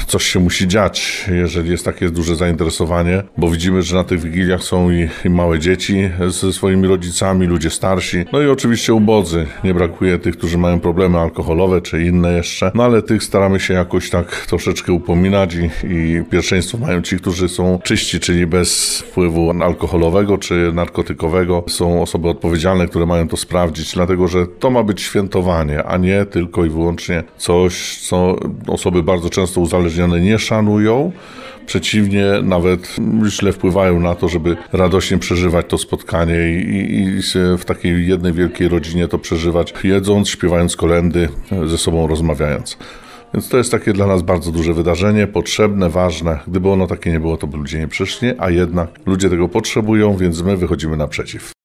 coś się musi dziać, jeżeli jest takie duże zainteresowanie, bo widzimy, że na tych wigiliach są i małe dzieci ze swoimi rodzicami, ludzie starsi, no i oczywiście ubodzy. Nie brakuje tych, którzy mają problemy alkoholowe czy inne jeszcze, no ale tych staramy się jakoś tak troszeczkę upominać i pierwszeństwo mają ci, którzy są czyści, czyli bez wpływu alkoholowego czy narkotykowego. Są osoby odpowiedzialne, które mają to sprawdzić, dlatego że to ma być świętowanie, a nie tylko i wyłącznie coś, co osoby bardzo często uzależnione nie szanują. Przeciwnie, nawet źle wpływają na to, żeby radośnie przeżywać to spotkanie i w takiej jednej wielkiej rodzinie to przeżywać, jedząc, śpiewając kolędy, ze sobą rozmawiając. Więc to jest takie dla nas bardzo duże wydarzenie, potrzebne, ważne. Gdyby ono takie nie było, to by ludzie nie przyszli, a jednak ludzie tego potrzebują, więc my wychodzimy naprzeciw.